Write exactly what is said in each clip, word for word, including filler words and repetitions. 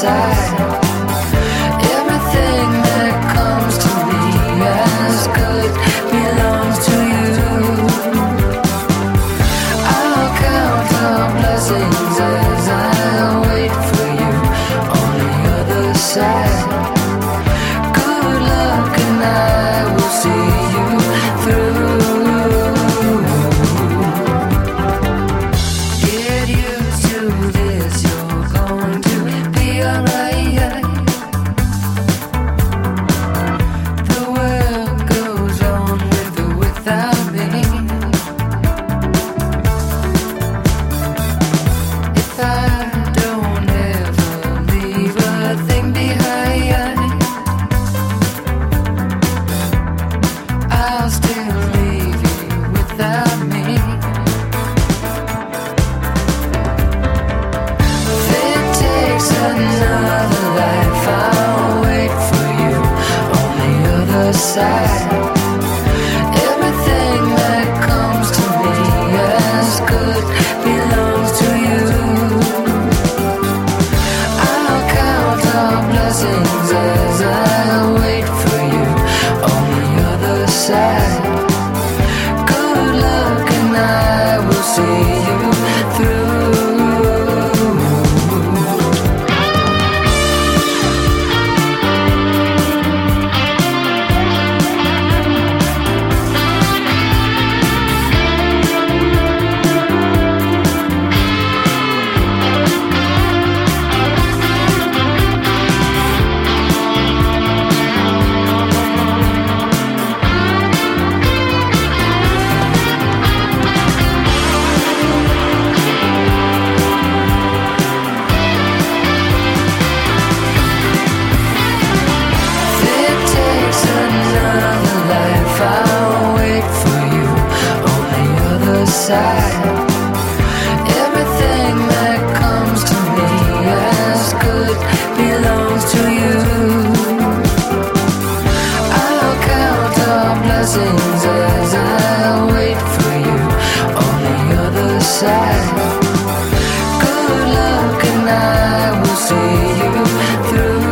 side. Everything that comes to me as good belongs to you. I'll count our blessings as I wait for you on the other side. Good luck and I will see you through. Get used to this, you're going to be alright. The world goes on with or without me. If I don't ever leave a thing behind, I'll still leave you without me. If it takes another life, I'll wait for you on the other side. Everything that comes to me as good belongs to you. I'll count our blessings as I wait for you on the other side. Good luck and I will see you through. If it takes another life, I'll wait for you on the other side. Everything that comes to me as good belongs to you. I'll count our blessings as I wait for you on the other side. Good luck and I will see you through.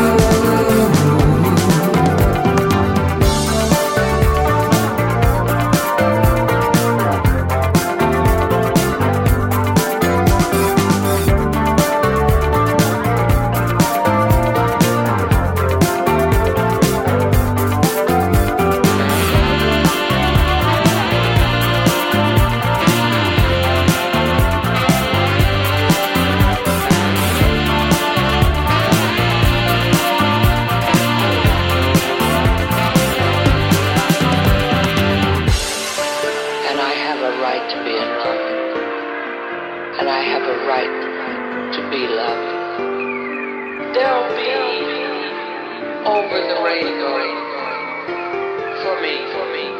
And I have a right to be in love. And I have a right to be loved. There'll be over the rainbow for me, for me.